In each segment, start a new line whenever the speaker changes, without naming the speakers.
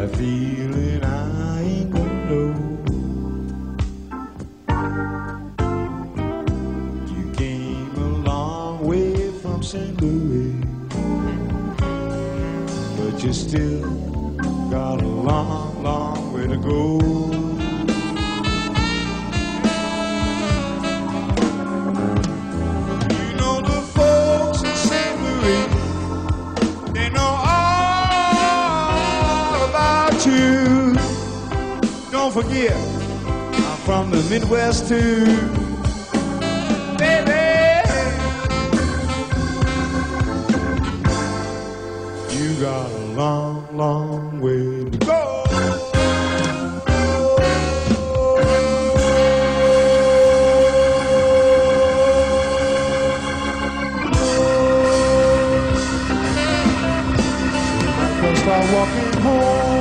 a feeling I ain't gonna know. You came a long way from St. Louis, but you still got a long, long way to go. You know the folks in St. Louis, they know all about you. Don't forget, I'm from the Midwest too. Baby, you got a long, long way to go. Start walking home.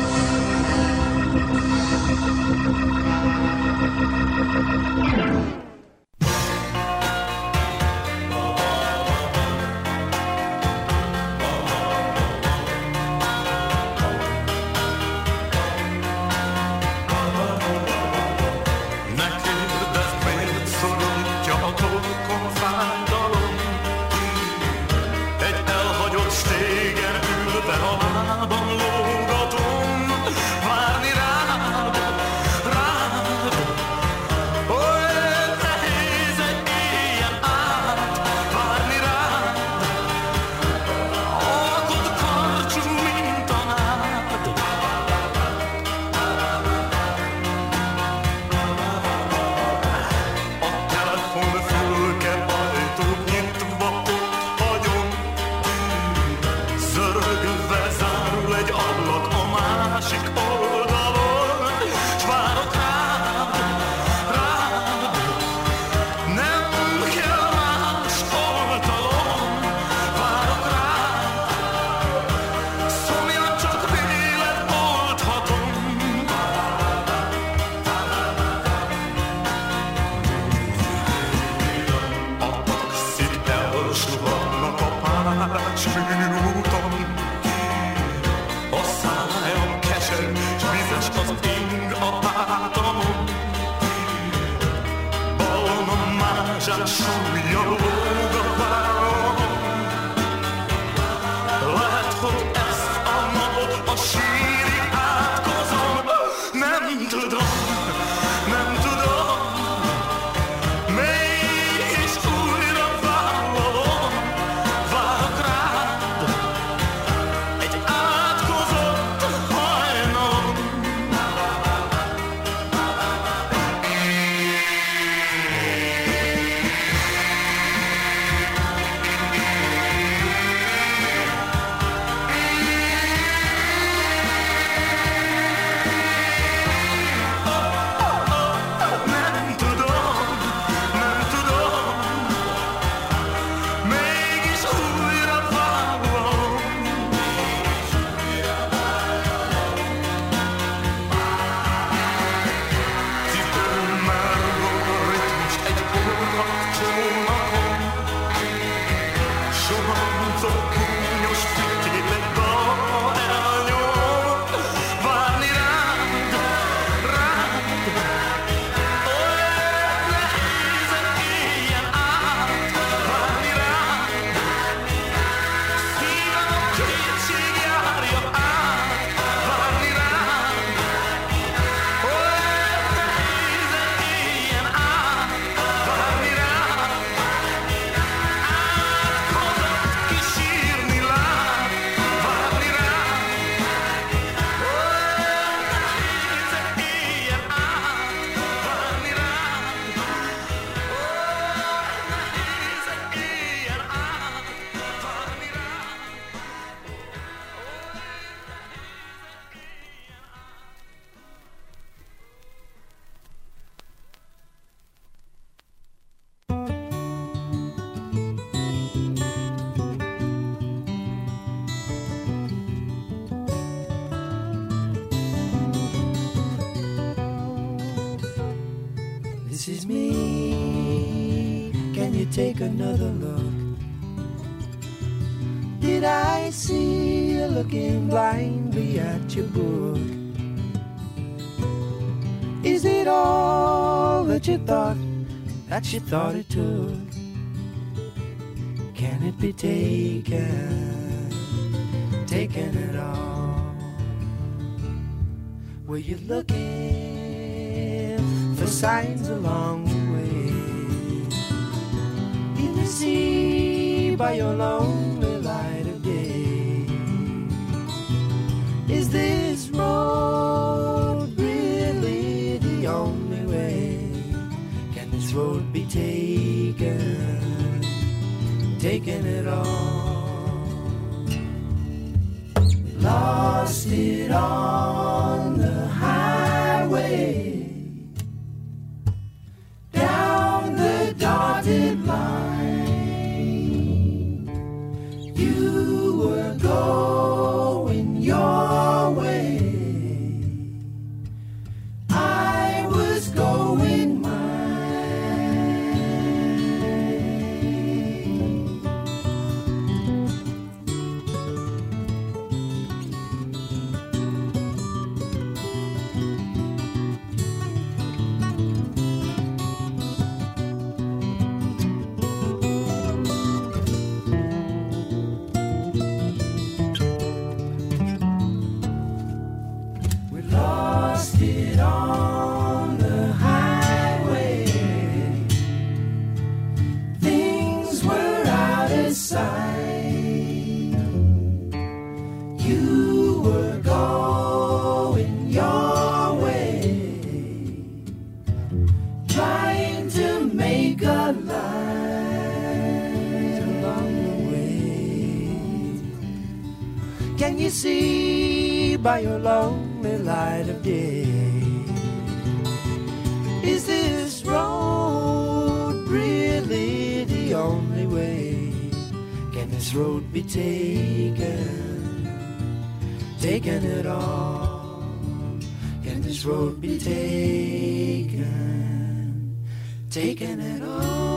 This is me. Can you take another look? Did I see a looking blindly at your book. Is it all that you thought it took? Can it be taken at all? Were you looking for signs along the way? In the sea by your lonely light of day? Is this road really the only way? Can this road be taken at all? Lost it on the highway, down the dotted line. You were going your way, I was going mine. Lost it on the highway, things were out of sight. You were going your way, trying to make a light along the way. Can you see by your lonely light of day? Is this road really the only way? Can this road be taken at all? Can this road be taken at all?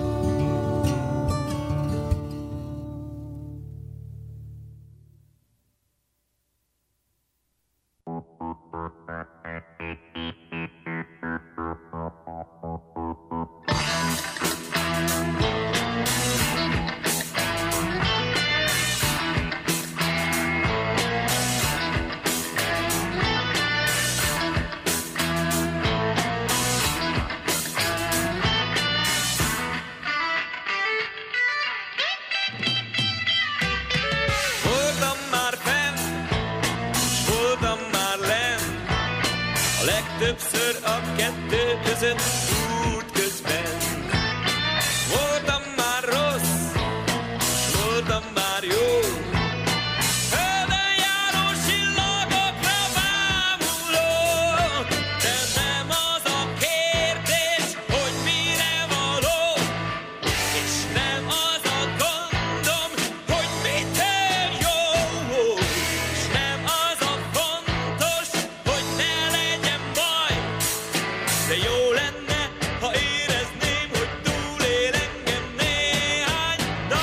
Legtöbbször a kettő között út közben. Voltam már rossz, voltam már jó. Földön járó csillagokra bámulok. De nem az a kérdés, hogy mire való. És nem az a gondom, hogy mitől jó. És nem az a fontos, hogy ne legyen baj. De jó lenne, ha érezném, hogy túlél engem néhány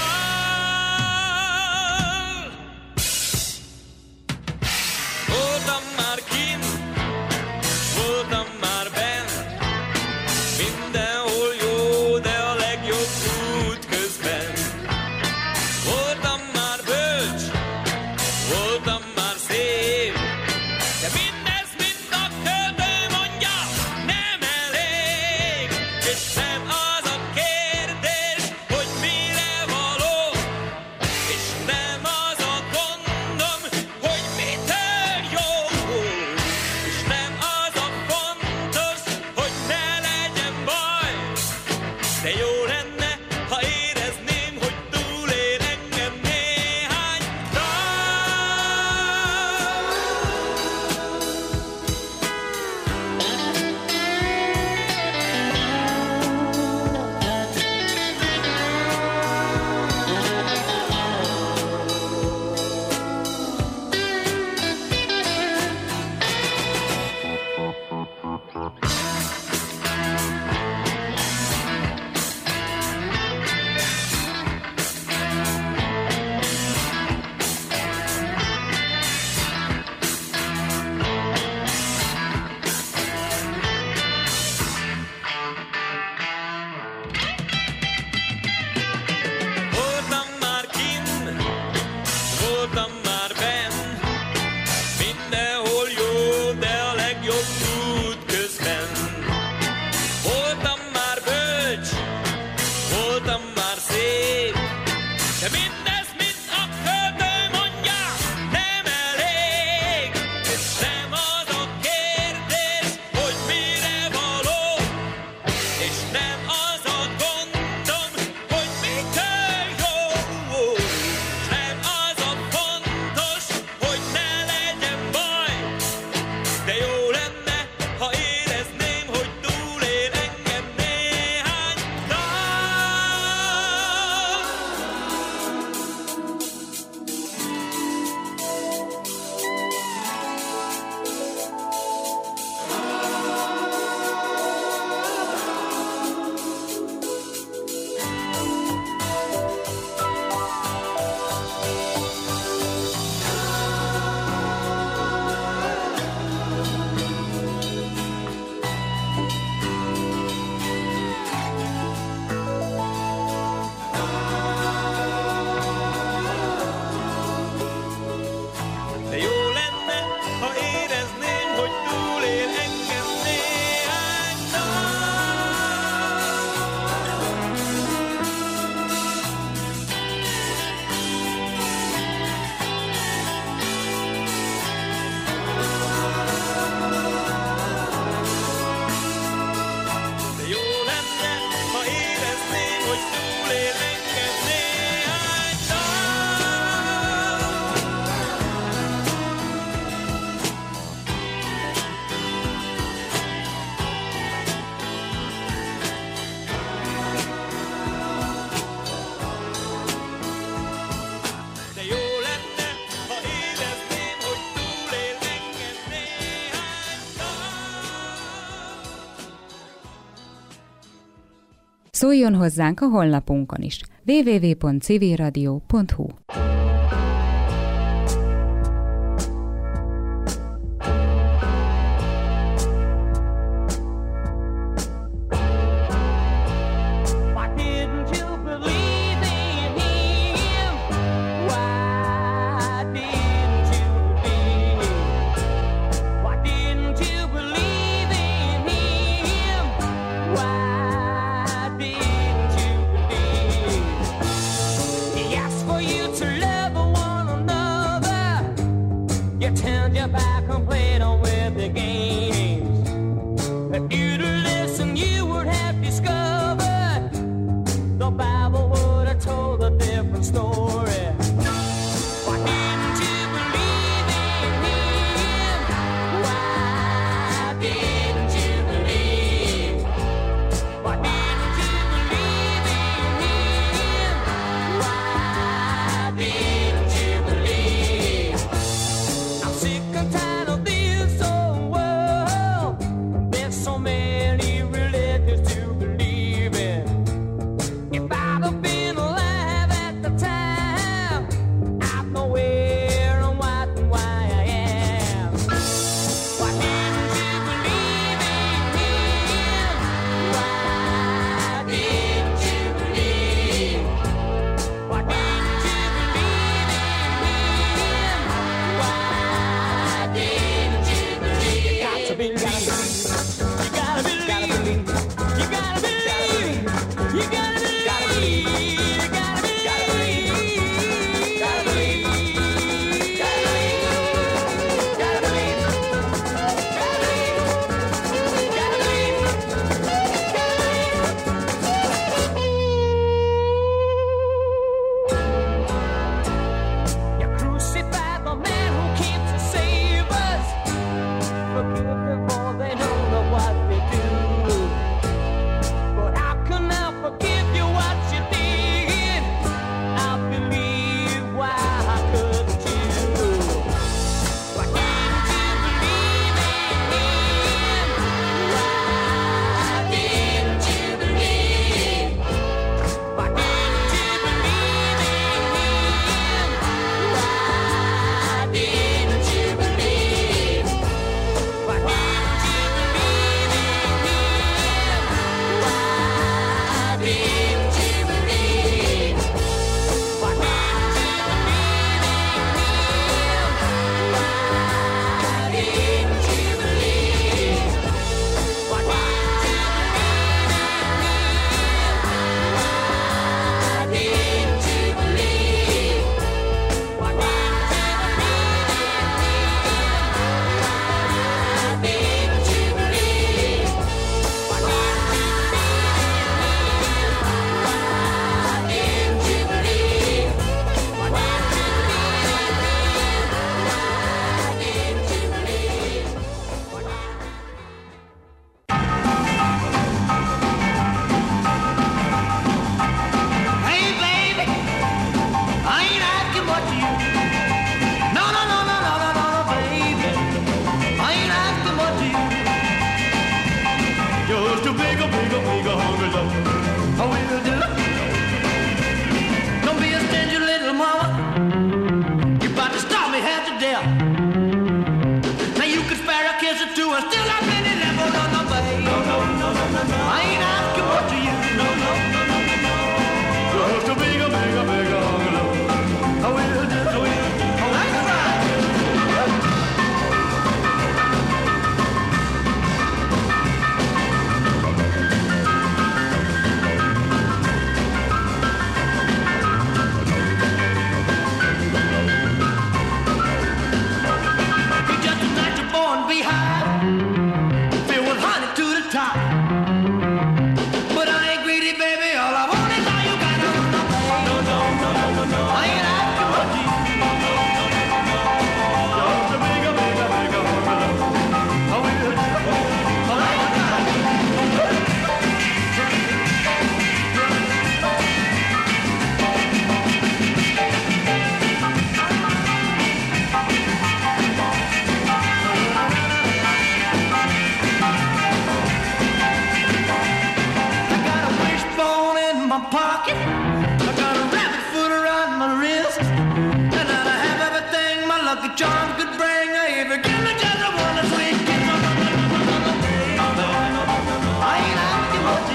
dal. Voltam már kint, voltam már benn, mindenhol jó, de a legjobb út közben. Voltam már bölcs, voltam már szép, de mindez mind a költő mondja, nem elég. És nem az a kérdés, hogy mire való. És nem az a gondom, hogy mitől jó. És nem az a fontos, hogy ne legyen baj. De jó lenne, ha érezném, hogy túlél engem néhány dal.
Szóljon hozzánk a honlapunkon is. www.civilradio.hu.
Sick and tired of this.
like a charm could bring. If you give me just a one sweet kiss, I ain't asking much.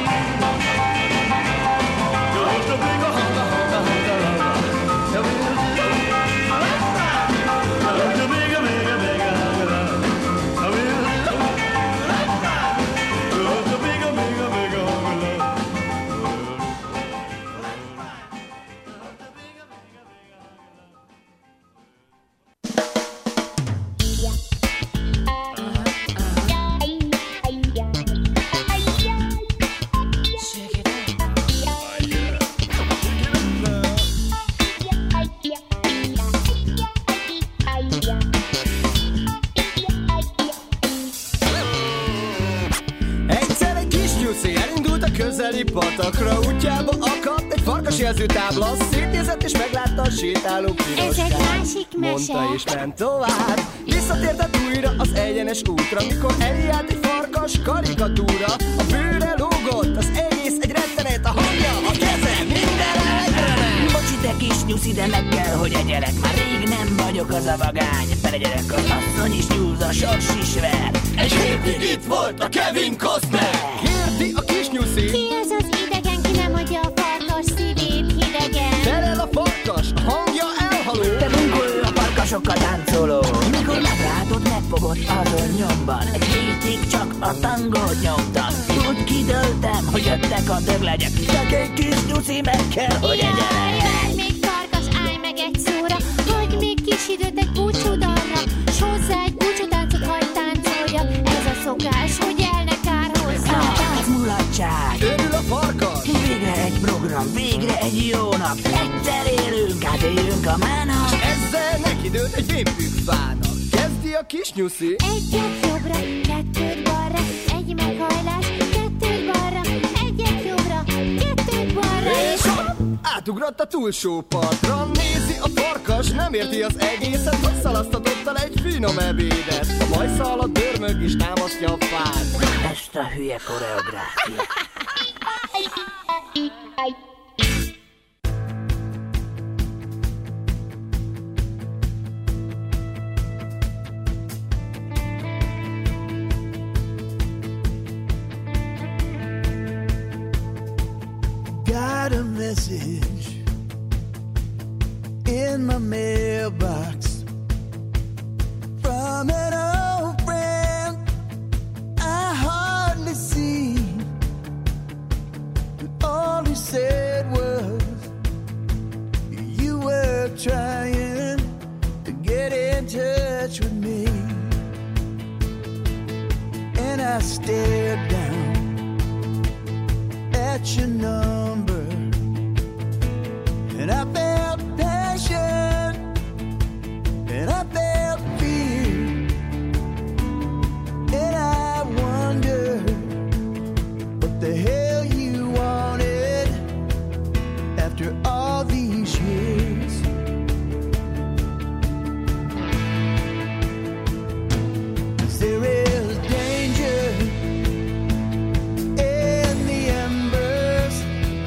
Just a big honka, honka, honka, honka. Just a big, big, big honka, honka. Just a big, big, big honka, honka.
Patakra útjába akadt egy farkasjelzőtábla, szétnézett és meglátta a sétáló piroskát.
Ez egy másik mese.
Mondta és ment tovább. Visszatértett újra az egyenes útra, mikor eljárt egy farkas karikatúra. A bőre lógott, az egész egy rettenet, a hangja, a keze, mindenre egyre.
Bocsi te kis nyuszi, de meg kell, hogy egyelek. Már rég nem vagyok az a vagány. Felegyelek, az asszony is nyúz, a sors is ver.
Egy hétig itt volt a Kevin Costner. Kérdi a kis nyuszi.
Ki ez az idegen, ki nem adja a farkas szívét hidegen?
Felel a farkas, a hangja elhaló.
Te bunkol a farkasokkal táncoló. Mikor meglátod, megfogott azon nyomban. Egy hétig csak a tangót nyomtam. Úgy kidöltem, hogy jöttek a döglegyek. Szegény kis nyuszi, meg kell, hogy egyelek.
Jaj, még farkas, állj meg egy szóra. Hagyj még kis időt egy búcsúdalra. S hozzá egy búcsútáncot, hagyd táncoljak. Ez a szokás, hogy el ne kár hozzá.
Ez mulatság.
Örül a farkas.
Végre egy program, végre egy jó nap. Egyszer élünk, átéljünk a mának.
Ezzel neki dőlt egy vénpükfának. Kezdi a kis nyuszi.
Egyet jobbra, kettőt balra. Egy meghajlás, kettőt balra. Egyet jobbra, kettőt balra.
És hopp! Átugrott a túlsó partra. Nézi a farkas, nem érti az egészet, hogy szalasztatott el egy finom ebédet. A majszal alatt dörmög és támasztja a fát.
Ezt a hülye koreográfia.
Got a message in my mailbox from an old friend I hardly see. But all he said was you were trying to get in touch with me. And I stared down at your number, and I felt passion, and I felt fear, and I wondered what the hell you wanted after all these years. There is danger in the embers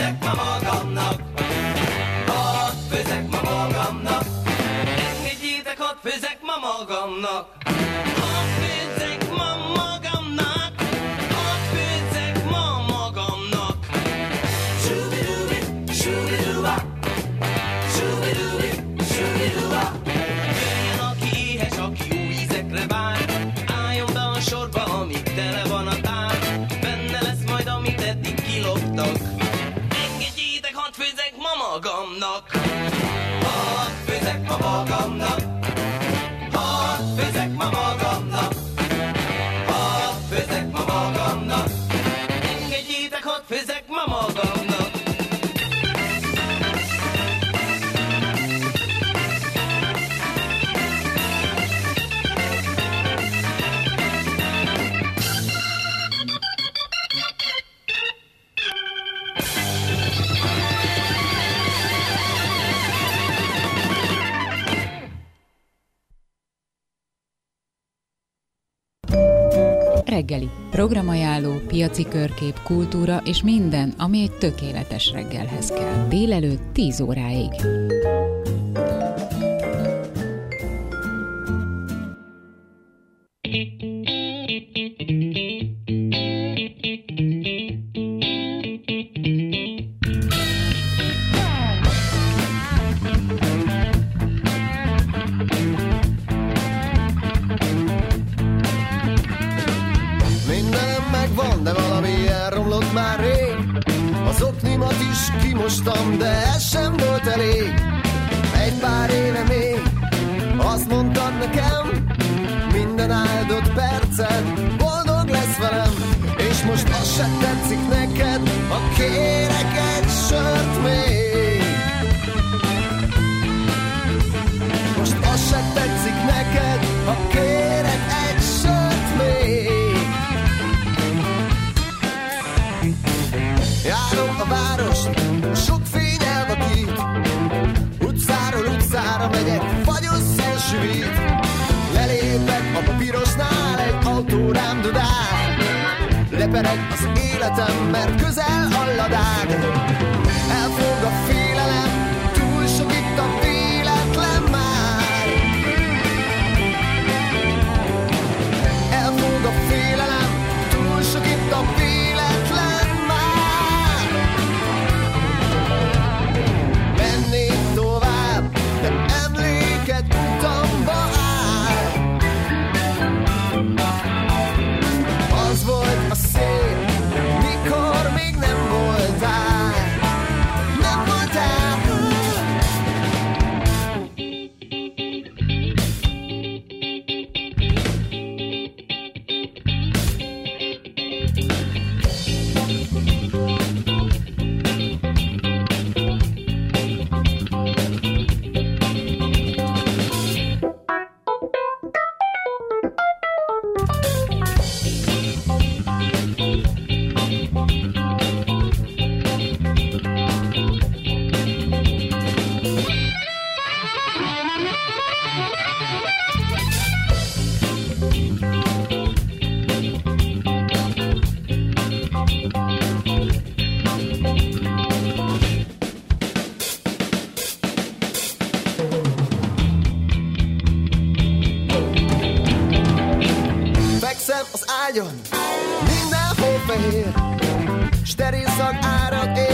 főzek ma magamnak, hadd főzek ma magamnak. Engedjétek, hadd főzek ma magamnak, hadd főzek ma magamnak, hadd főzek ma magamnak. Shoo-be-doo-be, shoo-be-doo-ba, shoo-be-doo-be, shoo-be-doo-ba. Jöjjön, aki éhes, aki jó ízekre vár, álljon be a sorba, amíg tele van a tár. Benne lesz majd, amit eddig kiloptak. Engedjétek, hadd főzek ma magamnak, hadd főzek ma magamnak, hadd főzek ma magamnak, hadd főzek ma magamnak. Engedjétek, hadd főzek ma magamnak.
Reggeli. Programajánló, piaci körkép, kultúra és minden, ami egy tökéletes reggelhez kell. Délelőtt 10 óráig.
Kimostam, de ez sem volt elég. Egy pár éve még azt mondtad nekem, minden áldott percet boldog lesz velem. És most az se tetszik neked, ha kérek egy sört még. Most az se tetszik neked, ha kérek egy sört még. Járom a várost, sok fény elvakít, utcáról utcára megyek, fagyos szél süvít. Lelépek a papírosnál, egy autó rám dudál. Lepereg az életem, mert közel a ladág. Elfog a félelem, túl sok itt a véletlen már. Elfog a félelem, túl sok itt a véletlen már. Mennék tovább, de emléket utamba áll. Az volt a szép, mikor még nem voltál. Nem voltál. Fekszem az ágyon, mindenhol fehér, steril szag árad